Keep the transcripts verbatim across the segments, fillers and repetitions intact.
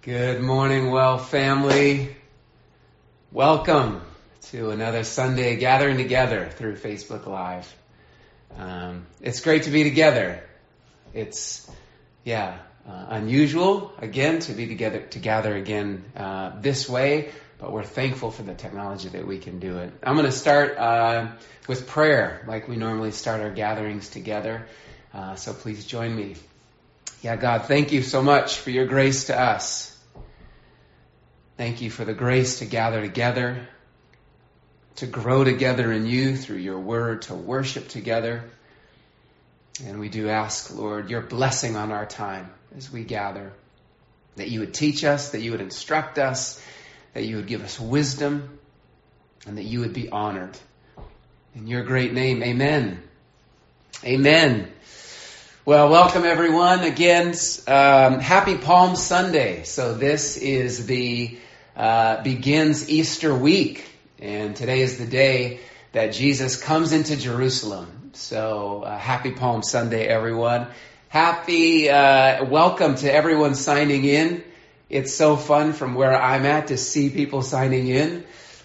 Good morning, well family. Welcome to another Sunday gathering together through Facebook Live. Um, it's great to be together. It's, yeah, uh, unusual, again, to be together, to gather again uh, this way, but we're thankful for the technology that we can do it. I'm going to start uh, with prayer, like we normally start our gatherings together. Uh, so please join me. Yeah, God, thank you so much for your grace to us. Thank you for the grace to gather together, to grow together in you through your word, to worship together. And we do ask, Lord, your blessing on our time as we gather, that you would teach us, that you would instruct us, that you would give us wisdom, and that you would be honored. In your great name, amen. Amen. Well, welcome everyone. Again, um, happy Palm Sunday. So this is the uh, begins Easter week, and today is the day that Jesus comes into Jerusalem. So uh, happy Palm Sunday, everyone. Happy uh, welcome to everyone signing in. It's so fun from where I'm at to see people signing in.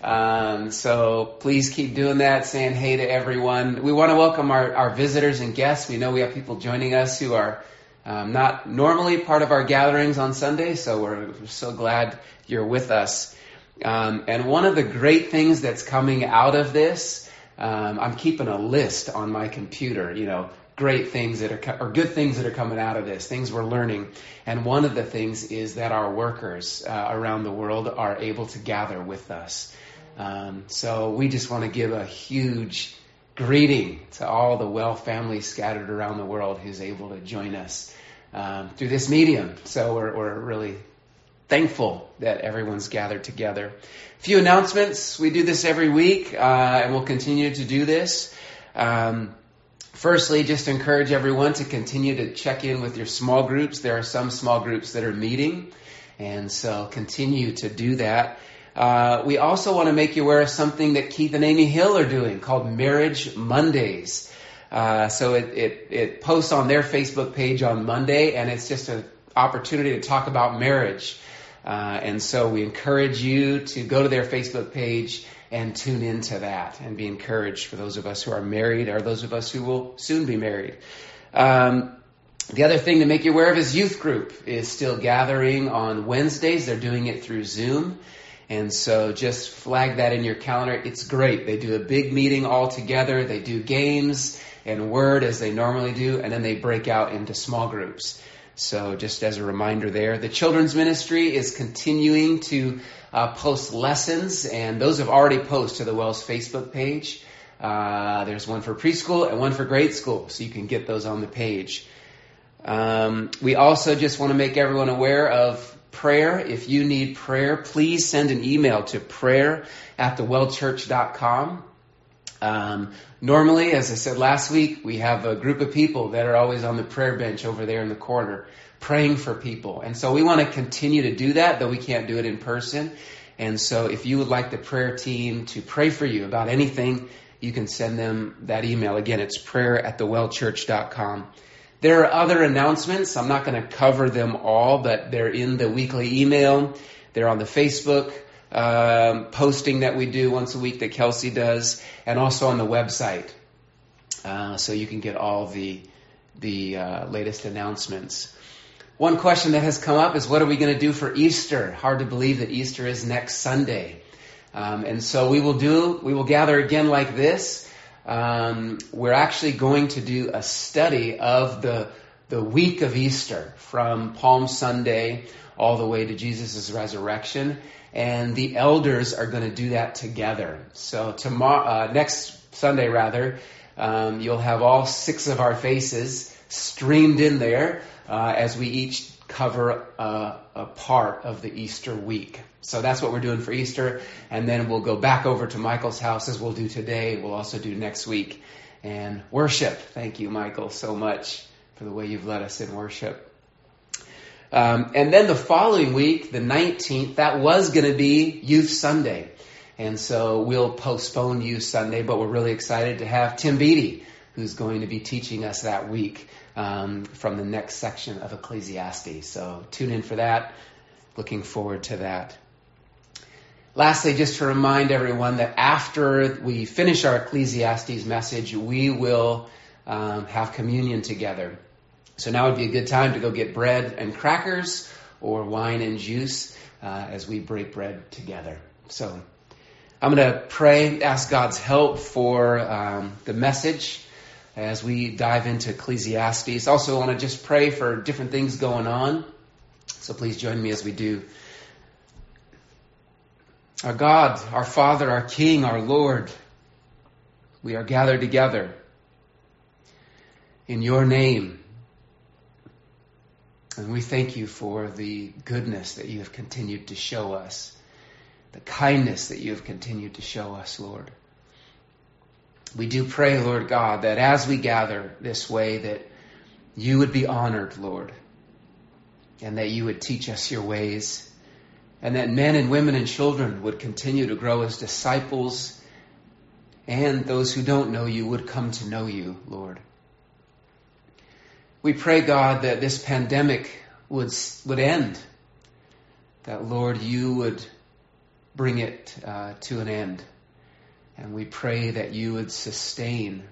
Um, so please keep doing that, saying hey to everyone. We want to welcome our, our visitors and guests. We know we have people joining us who are um, not normally part of our gatherings on Sunday, so we're, we're so glad you're with us. Um, and one of the great things that's coming out of this, um, I'm keeping a list on my computer, you know, great things that are, co- or good things that are coming out of this, things we're learning. And one of the things is that our workers uh, around the world are able to gather with us. Um, so we just want to give a huge greeting to all the well families scattered around the world who's able to join us um, through this medium. So we're, we're really thankful that everyone's gathered together. A few announcements. We do this every week, uh, and we'll continue to do this. Um, firstly, just encourage everyone to continue to check in with your small groups. There are some small groups that are meeting, and so continue to do that. Uh, we also want to make you aware of something that Keith and Amy Hill are doing called Marriage Mondays. Uh, so it, it, it posts on their Facebook page on Monday, and it's just an opportunity to talk about marriage. Uh, and so we encourage you to go to their Facebook page and tune into that and be encouraged for those of us who are married or those of us who will soon be married. Um, the other thing to make you aware of is youth group is still gathering on Wednesdays. They're doing it through Zoom. And so just flag that in your calendar. It's great. They do a big meeting all together. They do games and word as they normally do, and then they break out into small groups. So just as a reminder there, the children's ministry is continuing to uh, post lessons, and those have already posted to the Wells Facebook page. Uh, there's one for preschool and one for grade school, so you can get those on the page. Um, we also just want to make everyone aware of prayer. If you need prayer, please send an email to prayer at the well church dot com. Um, normally, as I said last week, we have a group of people that are always on the prayer bench over there in the corner praying for people. And so we want to continue to do that, though we can't do it in person. And so if you would like the prayer team to pray for you about anything, you can send them that email. Again, it's prayer at the well church dot com. There are other announcements. I'm not going to cover them all, but they're in the weekly email. They're on the Facebook um, posting that we do once a week that Kelsey does, and also on the website. Uh, so you can get all the the uh, latest announcements. One question that has come up is, what are we going to do for Easter? Hard to believe that Easter is next Sunday. Um, and so we will do, we will gather again like this. Um, we're actually going to do a study of the the week of Easter from Palm Sunday all the way to Jesus' resurrection, and the elders are going to do that together. So tomorrow, uh, next Sunday rather, um, you'll have all six of our faces streamed in there uh, as we each cover a, a part of the Easter week. So that's what we're doing for Easter. And then we'll go back over to Michael's house as we'll do today. We'll also do next week. And worship. Thank you, Michael, so much for the way you've led us in worship. Um, and then the following week, the nineteenth, that was going to be Youth Sunday. And so we'll postpone Youth Sunday, but we're really excited to have Tim Beattie, who's going to be teaching us that week um, from the next section of Ecclesiastes. So tune in for that. looking forward to that. Lastly, just to remind everyone that after we finish our Ecclesiastes message, we will um, have communion together. So now would be a good time to go get bread and crackers or wine and juice uh, as we break bread together. So I'm going to pray, ask God's help for um, the message as we dive into Ecclesiastes. Also want to just pray for different things going on. So please join me as we do. Our God, our Father, our King, our Lord, we are gathered together in your name. And we thank you for the goodness that you have continued to show us, the kindness that you have continued to show us, Lord. We do pray, Lord God, that as we gather this way, that you would be honored, Lord, and that you would teach us your ways, and that men and women and children would continue to grow as disciples, and those who don't know you would come to know you, Lord. We pray, God, that this pandemic would would end, that, Lord, you would bring it uh, to an end. And we pray that you would sustain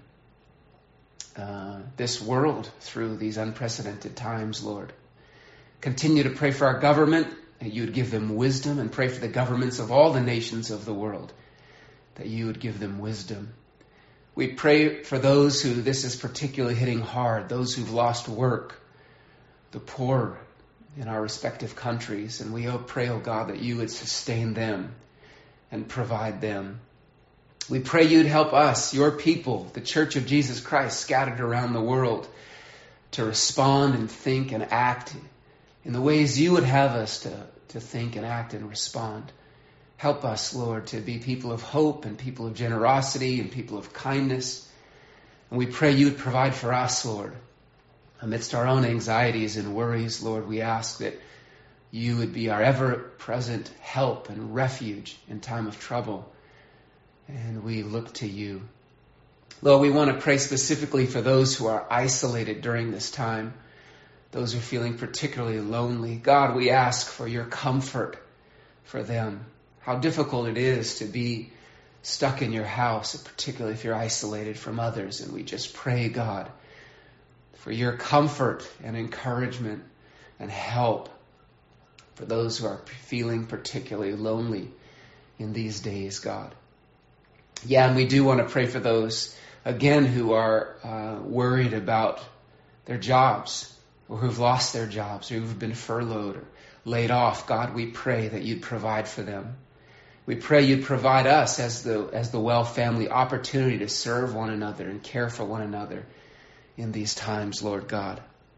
uh, this world through these unprecedented times, Lord. Continue to pray for our government, that you would give them wisdom, and pray for the governments of all the nations of the world, that you would give them wisdom. We pray for those who this is particularly hitting hard, those who've lost work, the poor in our respective countries. And we pray, oh God, that you would sustain them and provide them. We pray you'd help us, your people, the Church of Jesus Christ, scattered around the world, to respond and think and act in the ways you would have us to, to think and act and respond. Help us, Lord, to be people of hope and people of generosity and people of kindness. And we pray you would provide for us, Lord. Amidst our own anxieties and worries, Lord, we ask that you would be our ever-present help and refuge in time of trouble. And we look to you. Lord, we want to pray specifically for those who are isolated during this time, those who are feeling particularly lonely. God, we ask for your comfort for them. How difficult it is to be stuck in your house, particularly if you're isolated from others. And we just pray, God, for your comfort and encouragement and help for those who are feeling particularly lonely in these days, God. Yeah, and we do want to pray for those, again, who are uh, worried about their jobs, or who've lost their jobs, or who've been furloughed or laid off. God, we pray that you'd provide for them. We pray you'd provide us as the as the Well family opportunity to serve one another and care for one another in these times, Lord God.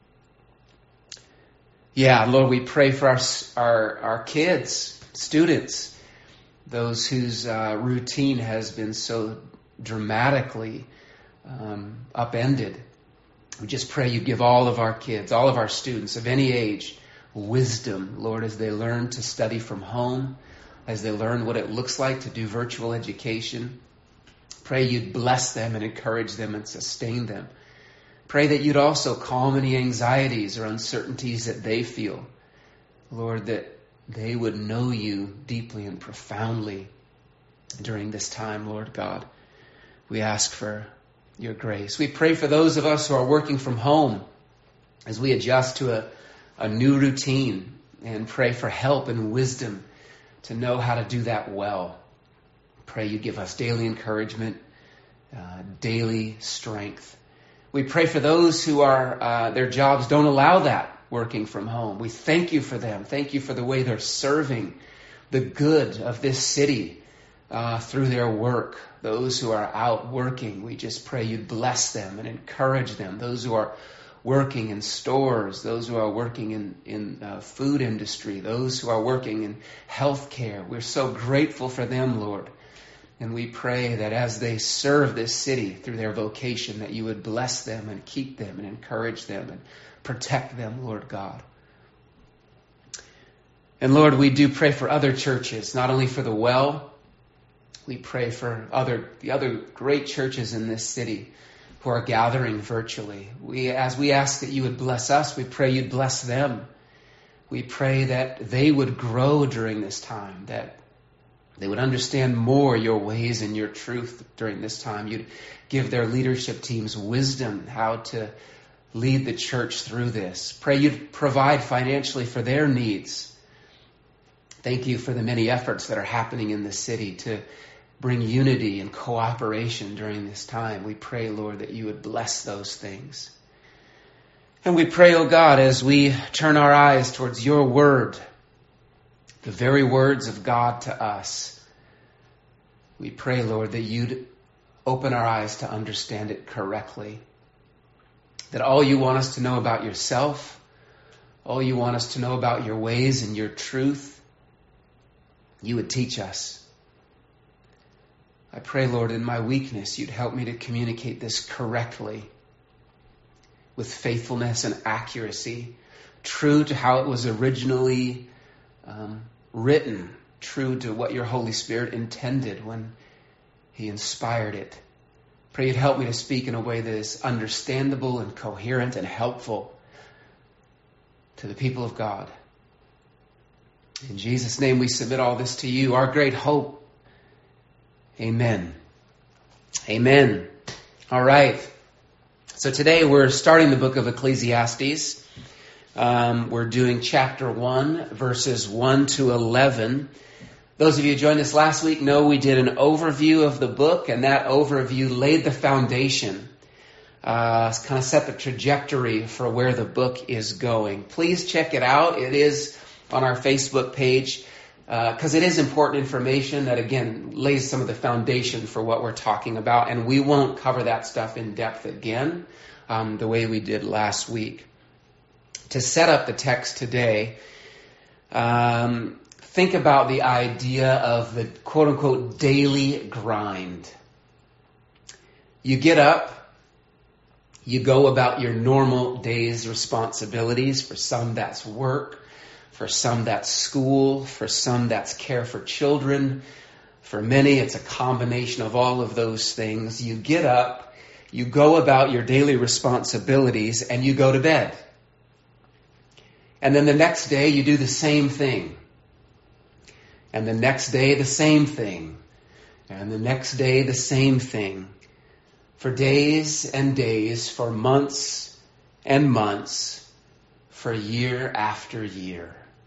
Yeah, Lord, we pray for our our, our kids, students, those whose uh, routine has been so dramatically um, upended. We just pray you give all of our kids, all of our students of any age, wisdom, Lord, as they learn to study from home, as they learn what it looks like to do virtual education. Pray you'd bless them and encourage them and sustain them. Pray that you'd also calm any anxieties or uncertainties that they feel. Lord, that they would know you deeply and profoundly during this time, Lord God. We ask for your grace. We pray for those of us who are working from home as we adjust to a, a new routine, and pray for help and wisdom to know how to do that well. Pray you give us daily encouragement, uh, daily strength. We pray for those who are, uh, their jobs don't allow that, working from home. We thank you for them. Thank you for the way they're serving the good of this city uh, through their work. Those who are out working, we just pray you'd bless them and encourage them. Those who are working in stores, those who are working in, in uh, food industry, those who are working in healthcare, we're so grateful for them, Lord. And we pray that as they serve this city through their vocation, that you would bless them and keep them and encourage them and protect them, Lord God. And Lord, we do pray for other churches, not only for the Well. We pray for other the other great churches in this city who are gathering virtually. We, as we ask that you would bless us, we pray you'd bless them. We pray that they would grow during this time, that they would understand more your ways and your truth during this time. You'd give their leadership teams wisdom how to lead the church through this. Pray you'd provide financially for their needs. Thank you for the many efforts that are happening in the city to bring unity and cooperation during this time. We pray, Lord, that you would bless those things. And we pray, oh God, as we turn our eyes towards your word, the very words of God to us, we pray, Lord, that you'd open our eyes to understand it correctly. That all you want us to know about yourself, all you want us to know about your ways and your truth, you would teach us. I pray, Lord, in my weakness, you'd help me to communicate this correctly, with faithfulness and accuracy, true to how it was originally um, written, true to what your Holy Spirit intended when he inspired it. Pray you'd help me to speak in a way that is understandable and coherent and helpful to the people of God. In Jesus' name we submit all this to you, our great hope. Amen. Amen. All right. So today we're starting the book of Ecclesiastes. Um, we're doing chapter one, verses one to eleven. Those of you who joined us last week know we did an overview of the book, and that overview laid the foundation, uh, kind of set the trajectory for where the book is going. Please check it out. It is on our Facebook page, because uh, it is important information that, again, lays some of the foundation for what we're talking about, and we won't cover that stuff in depth again um, the way we did last week. To set up the text today, um, think about the idea of the quote-unquote daily grind. You get up, you go about your normal day's responsibilities. For some, that's work. For some, that's school. For some, that's care for children. For many, it's a combination of all of those things. You get up, you go about your daily responsibilities, and you go to bed. And then the next day, you do the same thing. And the next day, the same thing. And the next day, the same thing. For days and days, for months and months, for year after year.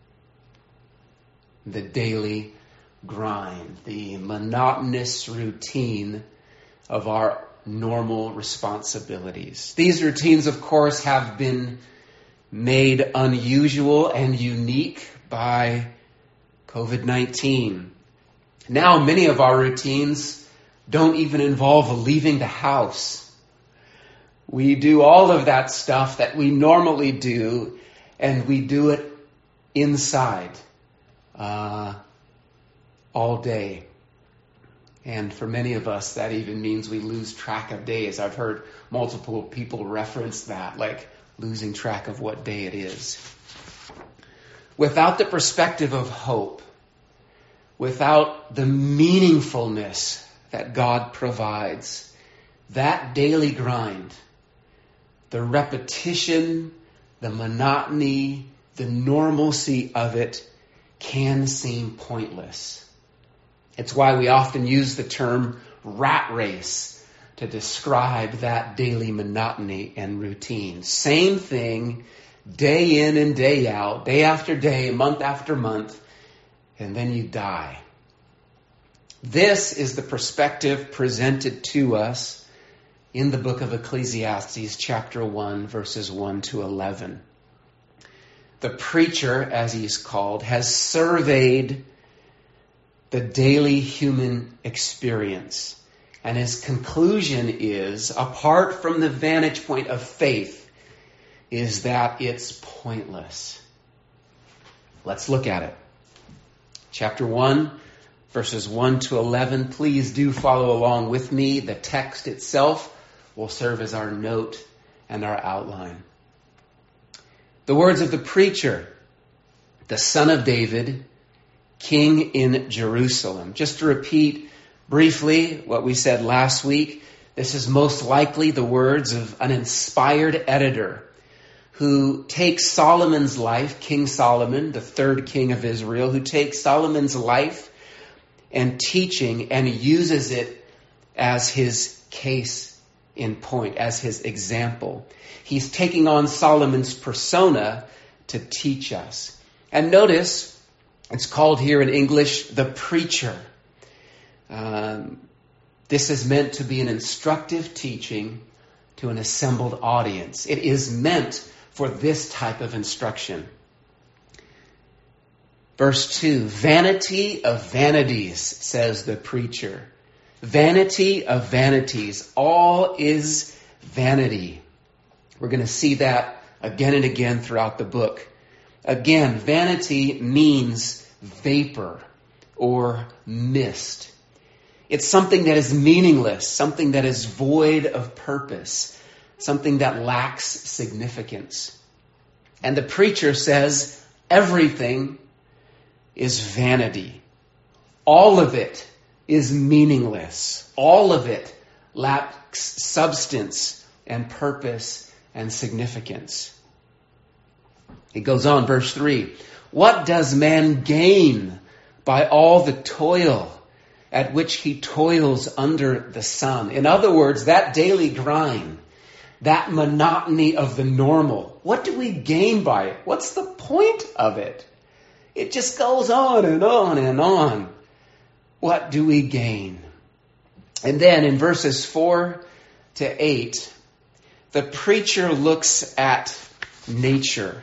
The daily grind, the monotonous routine of our normal responsibilities. These routines, of course, have been made unusual and unique by covid nineteen. Now, many of our routines don't even involve leaving the house. We do all of that stuff that we normally do, and we do it inside uh, all day. And for many of us, that even means we lose track of days. I've heard multiple people reference that, like losing track of what day it is. Without the perspective of hope, without the meaningfulness that God provides, that daily grind, the repetition, the monotony, the normalcy of it can seem pointless. It's why we often use the term rat race to describe that daily monotony and routine. Same thing, day in and day out, day after day, month after month, and then you die. This is the perspective presented to us in the book of Ecclesiastes, chapter one, verses one to eleven. The preacher, as he's called, has surveyed the daily human experience. And his conclusion is, apart from the vantage point of faith, is that it's pointless. Let's look at it. Chapter one, verses one to eleven. Please do follow along with me. The text itself will serve as our note and our outline. The words of the preacher, the son of David, king in Jerusalem. Just to repeat briefly what we said last week, this is most likely the words of an inspired editor who takes Solomon's life, King Solomon, the third king of Israel, who takes Solomon's life and teaching and uses it as his case in point, as his example. He's taking on Solomon's persona to teach us. And notice, it's called here in English, the preacher. Um, this is meant to be an instructive teaching to an assembled audience. It is meant for this type of instruction. Verse two, vanity of vanities, says the preacher. Vanity of vanities. All is vanity. We're going to see that again and again throughout the book. Again, vanity means vapor or mist. It's something that is meaningless, something that is void of purpose, something that lacks significance. And the preacher says everything is vanity. All of it is meaningless. All of it lacks substance and purpose and significance. It goes on, verse three. What does man gain by all the toil at which he toils under the sun? In other words, that daily grind, that monotony of the normal. What do we gain by it? What's the point of it? It just goes on and on and on. What do we gain? And then in verses four to eight, the preacher looks at nature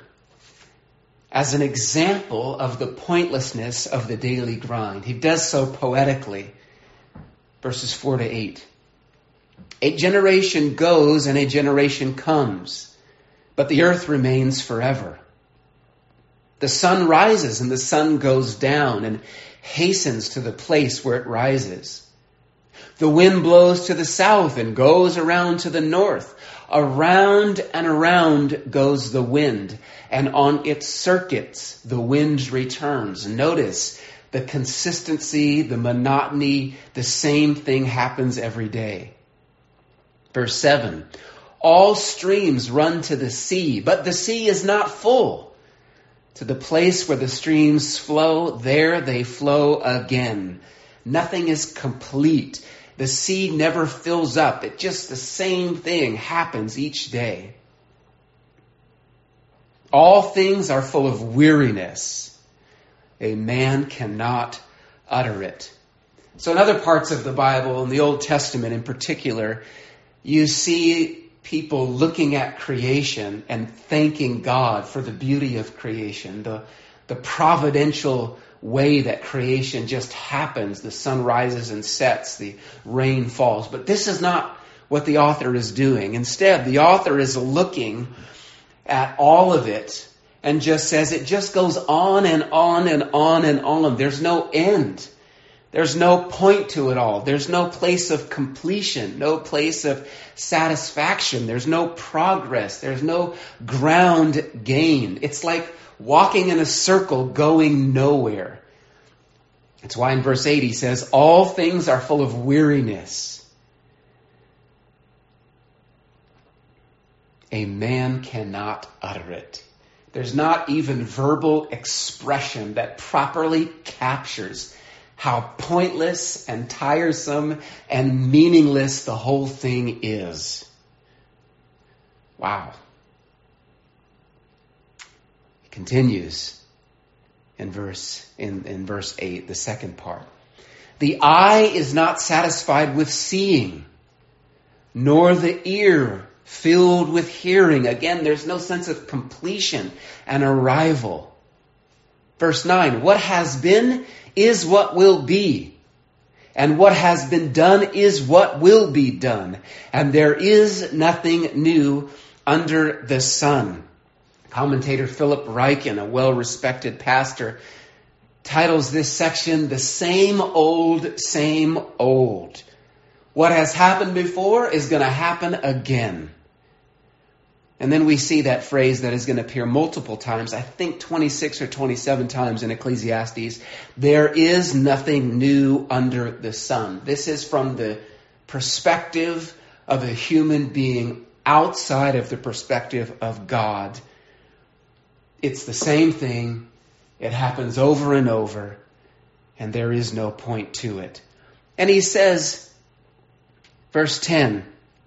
as an example of the pointlessness of the daily grind. He does so poetically. Verses four to eight. A generation goes and a generation comes, but the earth remains forever. The sun rises and the sun goes down and hastens to the place where it rises. The wind blows to the south and goes around to the north. Around and around goes the wind, and on its circuits the wind returns. Notice the consistency, the monotony, the same thing happens every day. Verse seven, all streams run to the sea, but the sea is not full. To the place where the streams flow, there they flow again. Nothing is complete. The sea never fills up. It just the same thing happens each day. All things are full of weariness. A man cannot utter it. So in other parts of the Bible, in the Old Testament in particular, you see people looking at creation and thanking God for the beauty of creation, the, the providential way that creation just happens. The sun rises and sets, the rain falls. But this is not what the author is doing. Instead, the author is looking at all of it and just says it just goes on and on and on and on. There's no end. There's no point to it all. There's no place of completion, no place of satisfaction. There's no progress. There's no ground gained. It's like walking in a circle going nowhere. That's why in verse eight he says, all things are full of weariness. A man cannot utter it. There's not even verbal expression that properly captures how pointless and tiresome and meaningless the whole thing is. Wow. He continues in verse in, in verse eight, the second part. The eye is not satisfied with seeing, nor the ear filled with hearing. Again, there's no sense of completion and arrival. Verse nine, what has been is what will be, and what has been done is what will be done, and there is nothing new under the sun. Commentator Philip Ryken, a well-respected pastor, titles this section, The Same Old, Same Old. What has happened before is going to happen again. And then we see that phrase that is going to appear multiple times, I think twenty-six or twenty-seven times in Ecclesiastes. There is nothing new under the sun. This is from the perspective of a human being outside of the perspective of God, it's the same thing. It happens over and over, and there is no point to it. And he says, verse ten,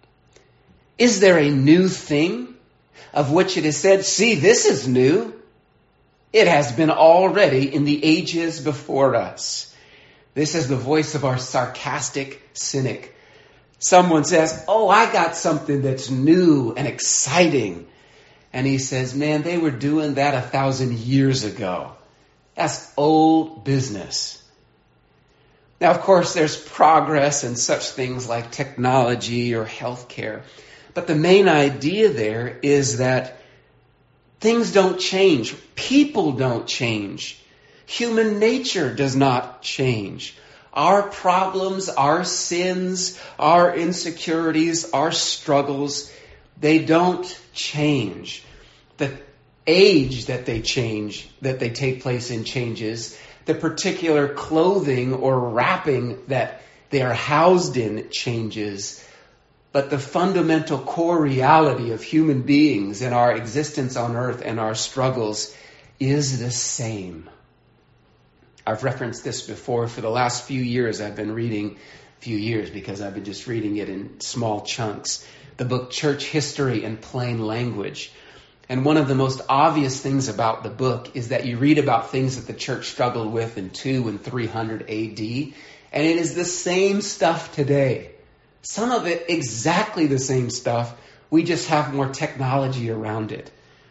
is there a new thing of which it is said, see, this is new? It has been already in the ages before us. This is the voice of our sarcastic cynic. Someone says, oh, I got something that's new and exciting. And he says, man, they were doing that a thousand years ago. That's old business. Now, of course, there's progress in such things like technology or healthcare. But the main idea there is that things don't change. People don't change. Human nature does not change. Our problems, our sins, our insecurities, our struggles, they don't change. The age that they change, that they take place in changes. The particular clothing or wrapping that they are housed in changes. But the fundamental core reality of human beings and our existence on earth and our struggles is the same. I've referenced this before. For the last few years, I've been reading, few years because I've been just reading it in small chunks, the book Church History in Plain Language. And one of the most obvious things about the book is that you read about things that the church struggled with in two and three hundred A D, and it is the same stuff today. Some of it exactly the same stuff. We just have more technology around it.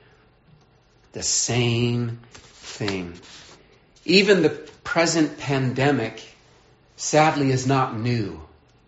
The same thing. Even the present pandemic, sadly, is not new.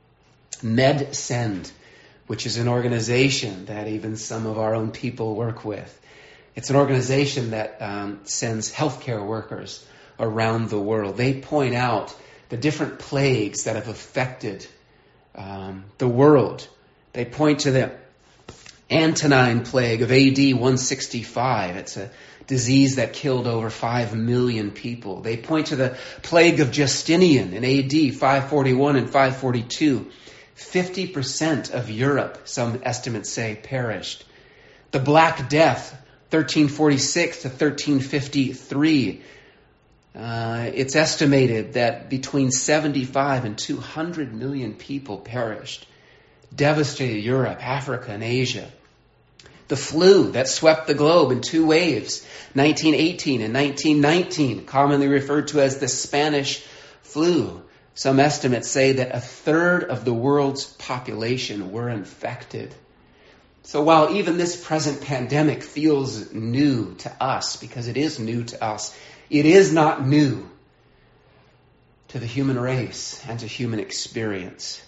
MedSend, which is an organization that even some of our own people work with. It's an organization that um, sends healthcare workers around the world. They point out the different plagues that have affected um, the world. They point to the Antonine Plague of A D one sixty-five. It's a disease that killed over five million people. They point to the Plague of Justinian in A D five forty-one and five forty-two. fifty percent of Europe, some estimates say, perished. The Black Death, thirteen forty-six to thirteen fifty-three. Uh, it's estimated that between seventy-five and two hundred million people perished. Devastated Europe, Africa, and Asia. The flu that swept the globe in two waves, nineteen eighteen and nineteen nineteen, commonly referred to as the Spanish flu. Some estimates say that a third of the world's population were infected. So while even this present pandemic feels new to us, because it is new to us, it is not new to the human race and to human experience.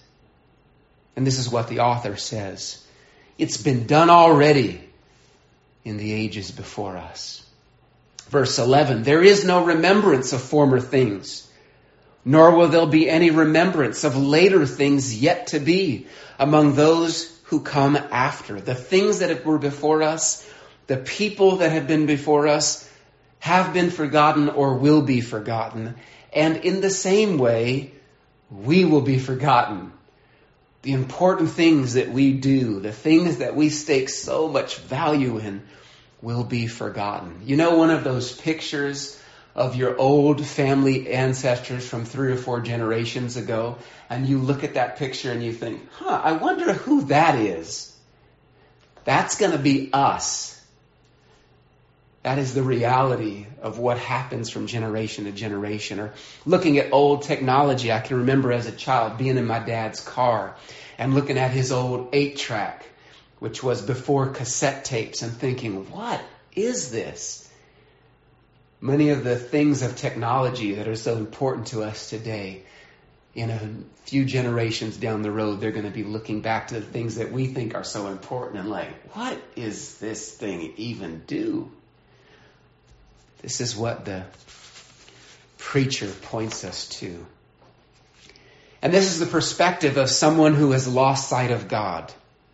And this is what the author says. It's been done already in the ages before us. Verse eleven, there is no remembrance of former things, nor will there be any remembrance of later things yet to be among those who come after. The things that were before us, the people that have been before us, have been forgotten or will be forgotten. And in the same way, we will be forgotten. The important things that we do, the things that we stake so much value in, will be forgotten. You know, one of those pictures of your old family ancestors from three or four generations ago, and you look at that picture and you think, huh, I wonder who that is. That's going to be us. That is the reality of what happens from generation to generation. Or looking at old technology, I can remember as a child being in my dad's car and looking at his old eight-track, which was before cassette tapes, and thinking, what is this? Many of the things of technology that are so important to us today, in a few generations down the road, they're going to be looking back to the things that we think are so important and like, what is this thing even do? This is what the preacher points us to. And this is the perspective of someone who has lost sight of God.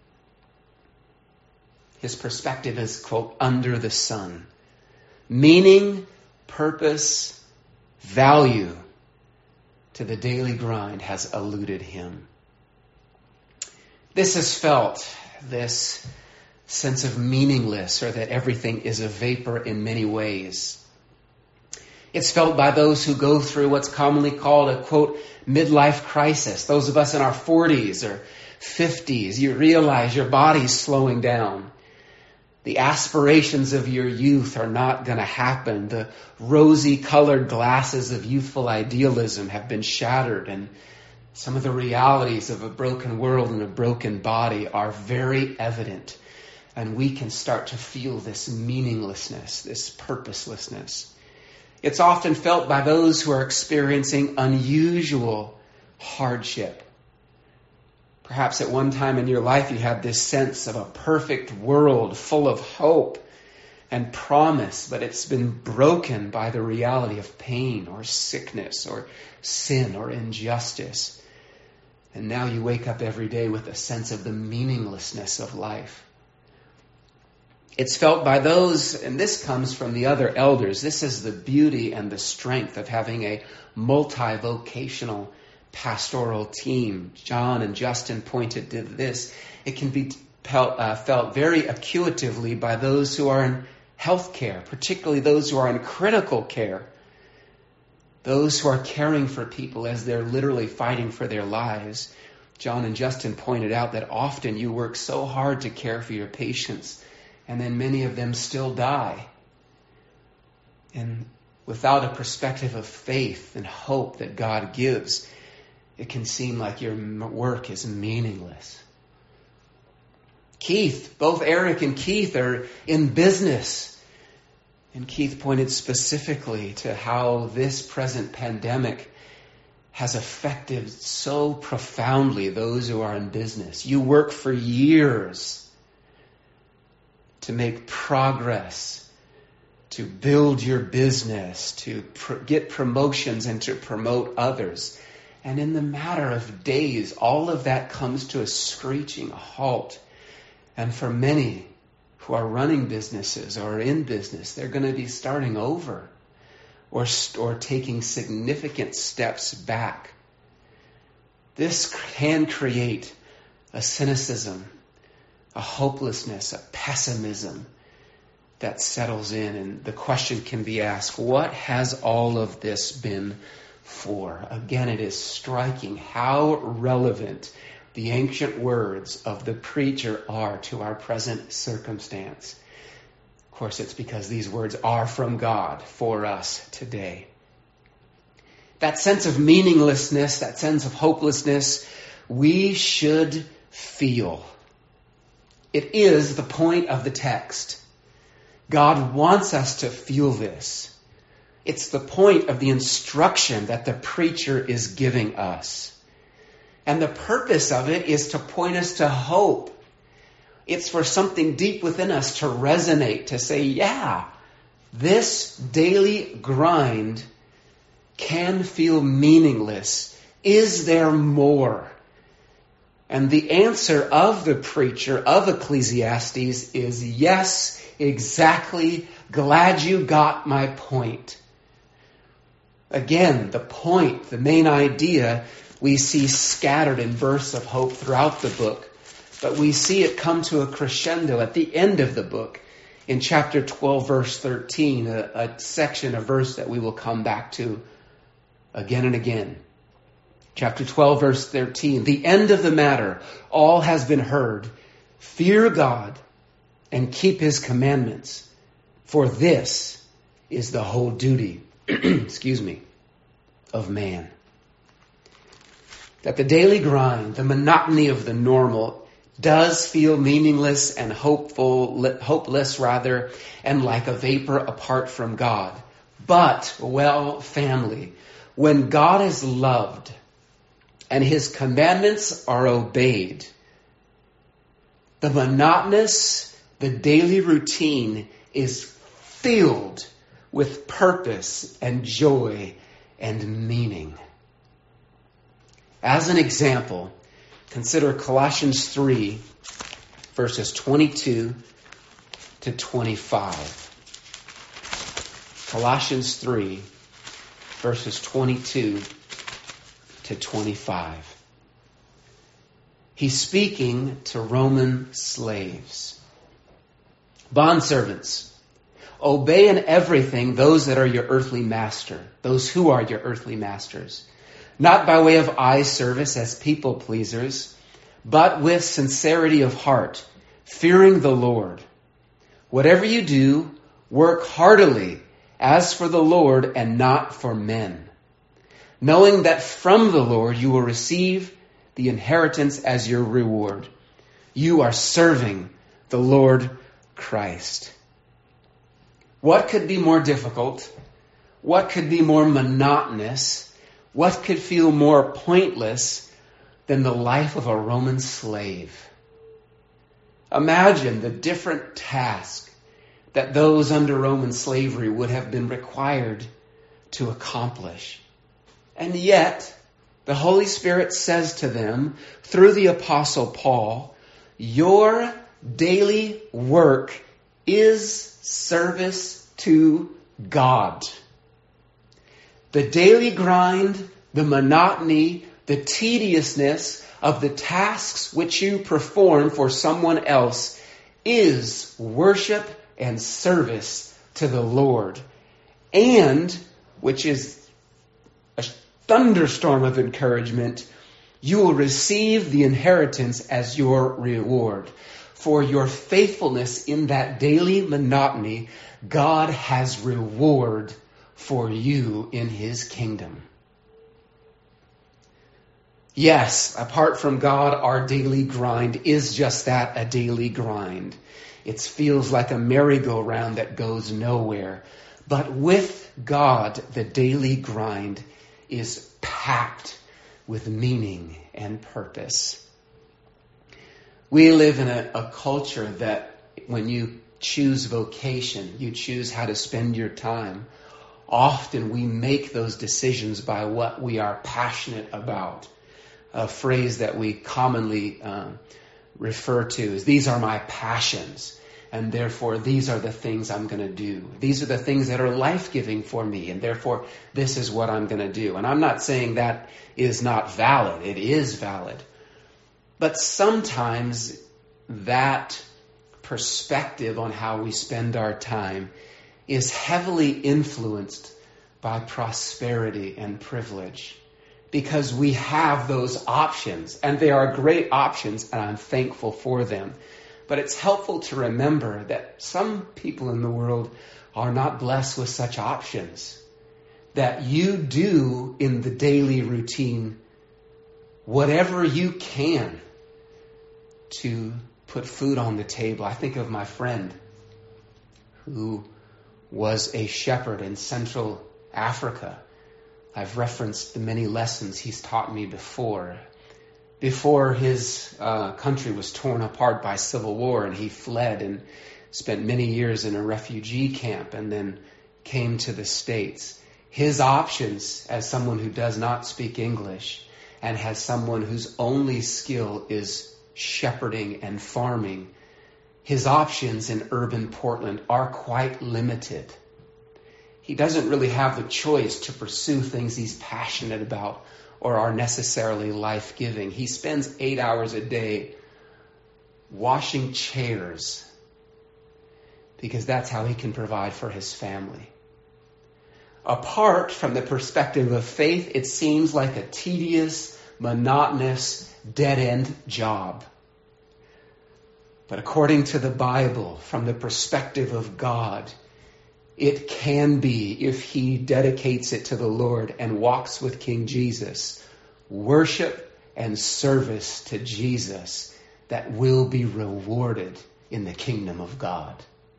His perspective is, quote, under the sun. Meaning, purpose, value to the daily grind has eluded him. This is felt, this sense of meaningless, or that everything is a vapor in many ways. It's felt by those who go through what's commonly called a, quote, midlife crisis. Those of us in our forties or fifties, you realize your body's slowing down. The aspirations of your youth are not going to happen. The rosy-colored glasses of youthful idealism have been shattered, and some of the realities of a broken world and a broken body are very evident. And we can start to feel this meaninglessness, this purposelessness. It's often felt by those who are experiencing unusual hardship. Perhaps at one time in your life you had this sense of a perfect world full of hope and promise, but it's been broken by the reality of pain or sickness or sin or injustice. And now you wake up every day with a sense of the meaninglessness of life. It's felt by those, and this comes from the other elders. This is the beauty and the strength of having a multi-vocational pastoral team. John and Justin pointed to this. It can be felt, uh, felt very accusatively by those who are in healthcare, particularly those who are in critical care. Those who are caring for people as they're literally fighting for their lives. John and Justin pointed out that often you work so hard to care for your patients, and then many of them still die. And without a perspective of faith and hope that God gives, it can seem like your work is meaningless. Keith, both Eric and Keith are in business. And Keith pointed specifically to how this present pandemic has affected so profoundly those who are in business. You work for years to make progress, to build your business, to pr- get promotions and to promote others. And in the matter of days, all of that comes to a screeching halt. And for many who are running businesses or in business, they're going to be starting over or, or taking significant steps back. This can create a cynicism, a hopelessness, a pessimism that settles in. And the question can be asked, what has all of this been for? Again, it is striking how relevant the ancient words of the preacher are to our present circumstance. Of course, it's because these words are from God for us today. That sense of meaninglessness, that sense of hopelessness, we should feel. It is the point of the text. God wants us to feel this. It's the point of the instruction that the preacher is giving us. And the purpose of it is to point us to hope. It's for something deep within us to resonate, to say, yeah, this daily grind can feel meaningless. Is there more? And the answer of the preacher of Ecclesiastes is yes, exactly. Glad you got my point. Again, the point, the main idea, we see scattered in bursts of hope throughout the book. But we see it come to a crescendo at the end of the book in chapter twelve, verse thirteen, a, a section, a verse that we will come back to again and again. Chapter twelve, verse thirteen, the end of the matter, all has been heard. Fear God and keep his commandments, for this is the whole duty, excuse me, of man. That the daily grind, the monotony of the normal, does feel meaningless and hopeful, hopeless rather, and like a vapor apart from God. But, well, family, when God is loved and his commandments are obeyed, the monotonous, the daily routine is filled with purpose and joy and meaning. As an example, consider Colossians three, verses twenty-two to twenty-five. Colossians three, verses twenty-two to twenty-five. He's speaking to Roman slaves. Bondservants, obey in everything those that are your earthly master, those who are your earthly masters, not by way of eye service as people pleasers, but with sincerity of heart, fearing the Lord. Whatever you do, work heartily as for the Lord and not for men, knowing that from the Lord you will receive the inheritance as your reward. You are serving the Lord Christ. What could be more difficult? What could be more monotonous? What could feel more pointless than the life of a Roman slave? Imagine the different tasks that those under Roman slavery would have been required to accomplish. And yet, the Holy Spirit says to them through the Apostle Paul, your daily work is service to God. The daily grind, the monotony, the tediousness of the tasks which you perform for someone else is worship and service to the Lord. And, which is a thunderstorm of encouragement, you will receive the inheritance as your reward. For your faithfulness in that daily monotony, God has reward for you in His kingdom. Yes, apart from God, our daily grind is just that, a daily grind. It feels like a merry-go-round that goes nowhere. But with God, the daily grind is packed with meaning and purpose. We live in a, a culture that when you choose vocation, you choose how to spend your time, often we make those decisions by what we are passionate about. A phrase that we commonly um, refer to is, these are my passions, and therefore these are the things I'm going to do. These are the things that are life-giving for me, and therefore this is what I'm going to do. And I'm not saying that is not valid. It is valid. But sometimes that perspective on how we spend our time is heavily influenced by prosperity and privilege, because we have those options, and they are great options, and I'm thankful for them. But it's helpful to remember that some people in the world are not blessed with such options, that you do in the daily routine whatever you can to put food on the table. I think of my friend who was a shepherd in Central Africa. I've referenced the many lessons he's taught me before. Before his uh, country was torn apart by civil war, and he fled and spent many years in a refugee camp and then came to the States. His options as someone who does not speak English and has someone whose only skill is shepherding and farming, his options in urban Portland are quite limited. He doesn't really have the choice to pursue things he's passionate about or are necessarily life-giving. He spends eight hours a day washing chairs because that's how he can provide for his family. Apart from the perspective of faith, it seems like a tedious, monotonous, dead-end job. But according to the Bible, from the perspective of God, it can be, if he dedicates it to the Lord and walks with King Jesus, worship and service to Jesus that will be rewarded in the kingdom of God.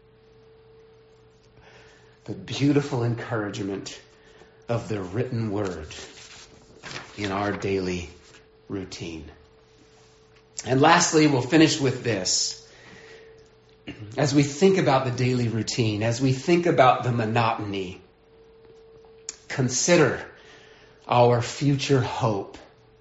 The beautiful encouragement of the written word in our daily routine. And lastly, we'll finish with this. As we think about the daily routine, as we think about the monotony, consider our future hope.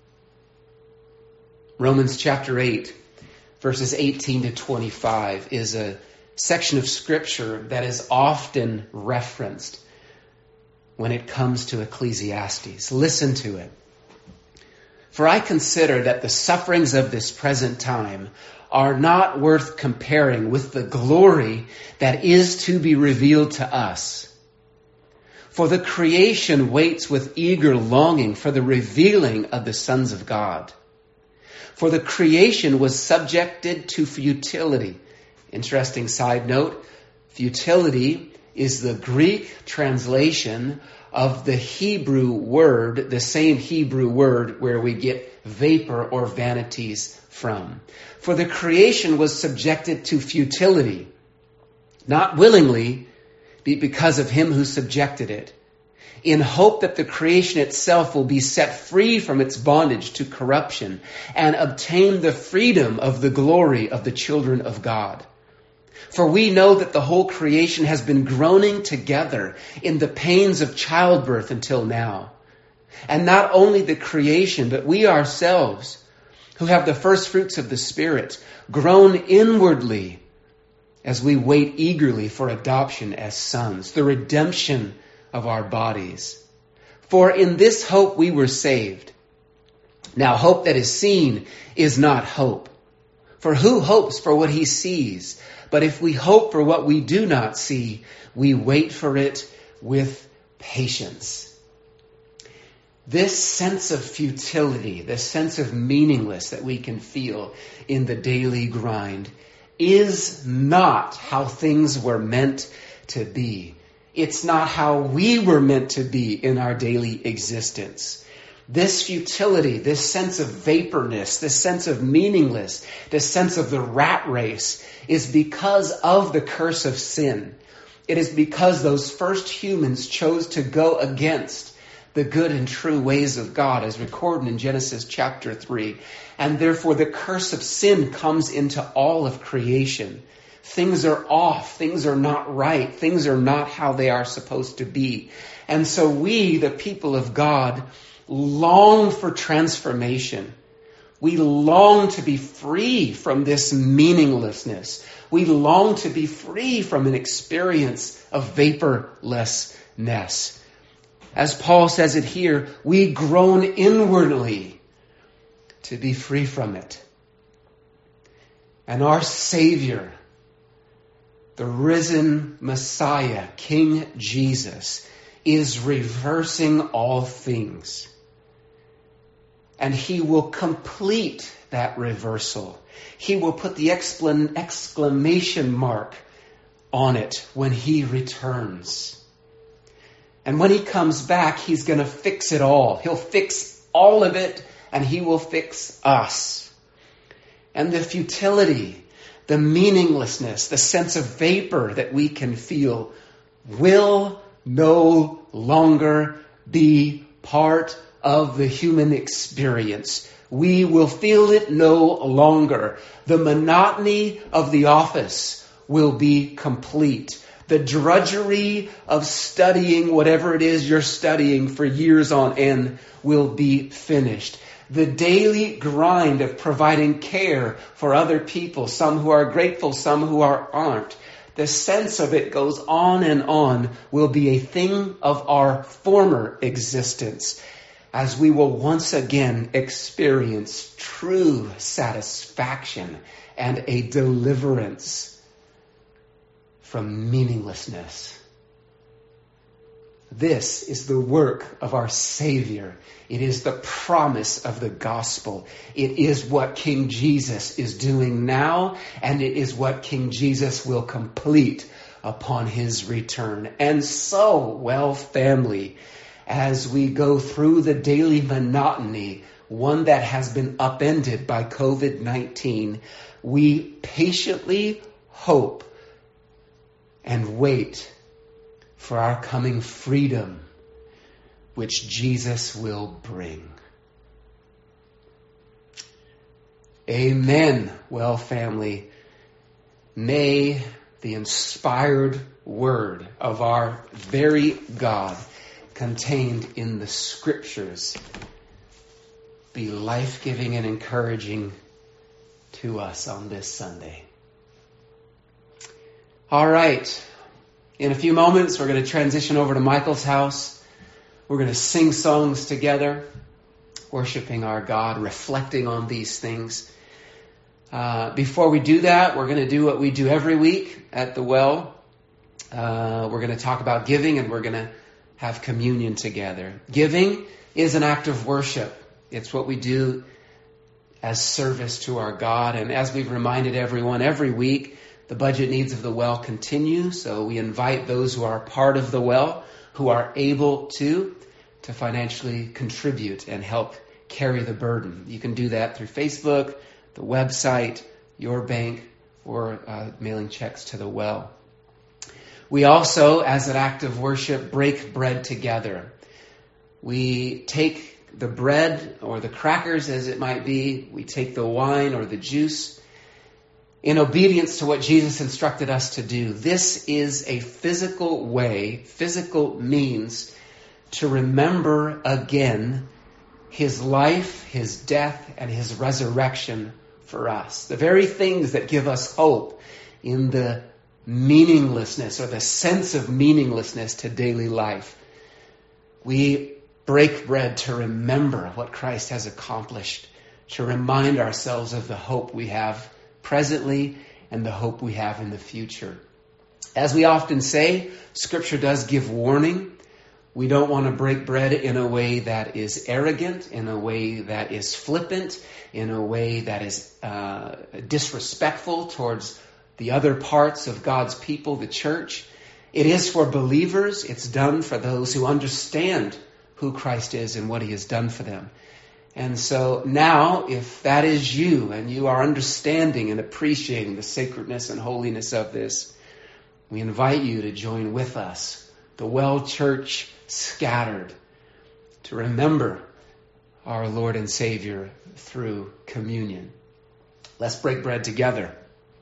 Romans chapter eight, verses eighteen to twenty-five is a section of scripture that is often referenced when it comes to Ecclesiastes. Listen to it. For I consider that the sufferings of this present time are not worth comparing with the glory that is to be revealed to us. For the creation waits with eager longing for the revealing of the sons of God. For the creation was subjected to futility. Interesting side note, futility is the Greek translation of the Hebrew word, the same Hebrew word where we get vapor or vanities from. For the creation was subjected to futility, not willingly, but because of him who subjected it, in hope that the creation itself will be set free from its bondage to corruption and obtain the freedom of the glory of the children of God. For we know that the whole creation has been groaning together in the pains of childbirth until now. And not only the creation, but we ourselves, who have the first fruits of the Spirit, groan inwardly as we wait eagerly for adoption as sons, the redemption of our bodies. For in this hope we were saved. Now hope that is seen is not hope. For who hopes for what he sees? But if we hope for what we do not see, we wait for it with patience. This sense of futility, this sense of meaningless that we can feel in the daily grind is not how things were meant to be. It's not how we were meant to be in our daily existence. This futility, this sense of vaporness, this sense of meaningless, this sense of the rat race is because of the curse of sin. It is because those first humans chose to go against the good and true ways of God, as recorded in Genesis chapter three. And therefore the curse of sin comes into all of creation. Things are off. Things are not right. Things are not how they are supposed to be. And so we, the people of God, long for transformation. We long to be free from this meaninglessness. We long to be free from an experience of vaporlessness. As Paul says it here, we groan inwardly to be free from it. And our Savior, the risen Messiah, King Jesus, is reversing all things. And he will complete that reversal. He will put the exclamation mark on it when he returns. And when he comes back, he's going to fix it all. He'll fix all of it, and he will fix us. And the futility, the meaninglessness, the sense of vapor that we can feel will no longer be part of the human experience. We will feel it no longer. The monotony of the office will be complete. The drudgery of studying whatever it is you're studying for years on end will be finished. The daily grind of providing care for other people, some who are grateful, some who are, aren't. The sense of it goes on and on, will be a thing of our former existence, as we will once again experience true satisfaction and a deliverance from meaninglessness. This is the work of our Savior. It is the promise of the gospel. It is what King Jesus is doing now, and it is what King Jesus will complete upon his return. And so, well, family, as we go through the daily monotony, one that has been upended by covid nineteen, we patiently hope and wait for our coming freedom, which Jesus will bring. Amen. Well, family, may the inspired word of our very God contained in the scriptures be life-giving and encouraging to us on this Sunday. All right. In a few moments, we're going to transition over to Michael's house. We're going to sing songs together. worshiping our God, reflecting on these things. Uh, before we do that, we're going to do what we do every week at the well. Uh, we're going to talk about giving, and we're going to have communion together. Giving is an act of worship. It's what we do as service to our God. And as we've reminded everyone every week, the budget needs of the well continue. So we invite those who are part of the well, who are able to, to financially contribute and help carry the burden. You can do that through Facebook, the website, your bank, or uh, mailing checks to the well. We also, as an act of worship, break bread together. We take the bread or the crackers, as it might be. We take the wine or the juice in obedience to what Jesus instructed us to do. This is a physical way, physical means to remember again his life, his death, and his resurrection for us. The very things that give us hope in the meaninglessness or the sense of meaninglessness to daily life. We break bread to remember what Christ has accomplished, to remind ourselves of the hope we have presently and the hope we have in the future. As we often say, Scripture does give warning. We don't want to break bread in a way that is arrogant, in a way that is flippant, in a way that is uh, disrespectful towards the other parts of God's people, the church. It is for believers. It's done for those who understand who Christ is and what he has done for them. And so now, if that is you and you are understanding and appreciating the sacredness and holiness of this, we invite you to join with us, the Well Church scattered, to remember our Lord and Savior through communion. Let's break bread together.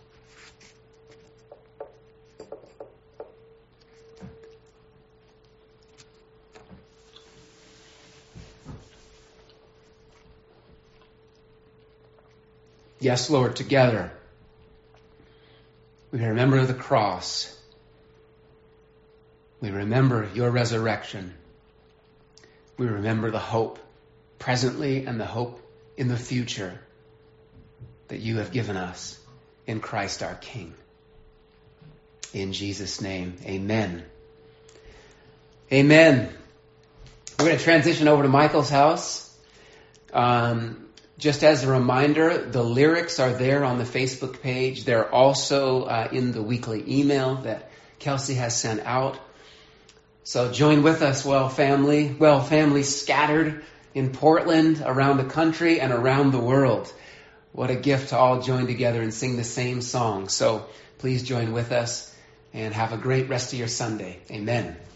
Yes, Lord, together we remember the cross. We remember your resurrection. We remember the hope presently and the hope in the future that you have given us in Christ our King. In Jesus' name, amen. Amen. We're going to transition over to Michael's house. Um... Just as a reminder, the lyrics are there on the Facebook page. They're also uh, in the weekly email that Kelsey has sent out. So join with us, Well Family. Well Family scattered in Portland, around the country, and around the world. What a gift to all join together and sing the same song. So please join with us and have a great rest of your Sunday. Amen.